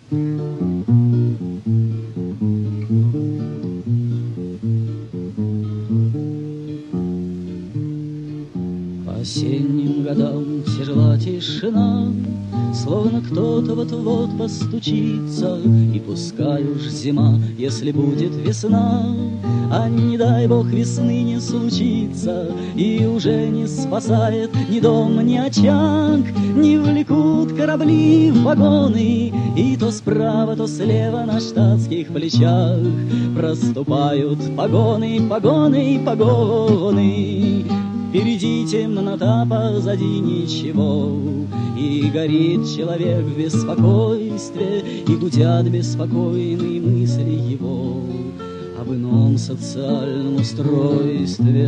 По осенним годам тяжела тишина, словно кто-то вот-вот постучится. И пускай уж зима, если будет весна, а не дай бог весны не случится, и уже не спасает ни дом, ни очаг, не влекут корабли в вагоны, и то справа, то слева на штатских плечах проступают погоны, погоны, погоны. Впереди темнота, позади ничего, и горит человек в беспокойстве, и гудят беспокойные мысли его об ином социальном устройстве.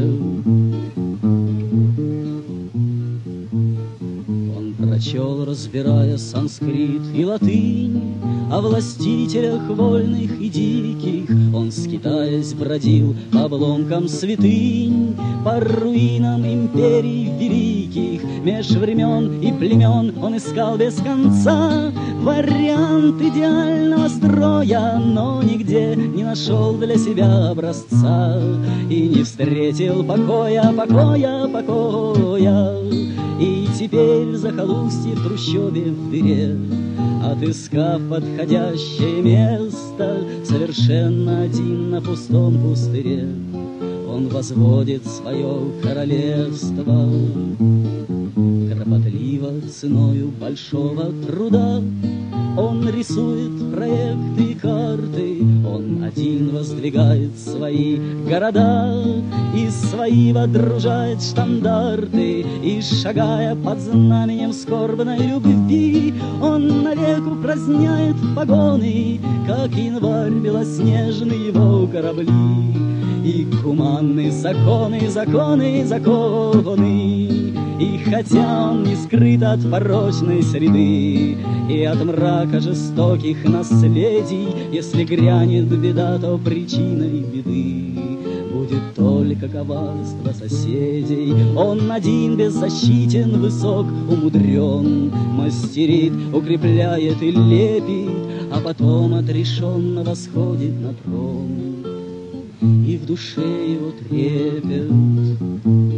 Он прочел, разбирая санскрит и латынь, о властителях вольных и диких. Он, скитаясь, бродил по обломкам святынь, по руинам империй великих. Меж времен и племен он искал без конца вариант идеального строя, но нигде не нашел для себя образца и не встретил покоя, покоя, покоя. И теперь в захолустье, в трущобе, в дыре, отыскав подходящее место, совершенно один на пустом пустыре, он возводит свое королевство. Кропотливо, ценою большого труда, он рисует проекты и карты, он один воздвигает свои города и свои водружает штандарты, и, шагая под знаменем скорбной любви, он навек упраздняет погоны, как январь белоснежный его корабли. И гуманны законы, законы, законы, и хотя он не скрыт от порочной среды и от мрака жестоких наследий, если грянет беда, то причиной беды будет только коварство соседей. Он один беззащитен, высок, умудрен, мастерит, укрепляет и лепит, а потом отрешенно восходит на трон, и в душе его трепет.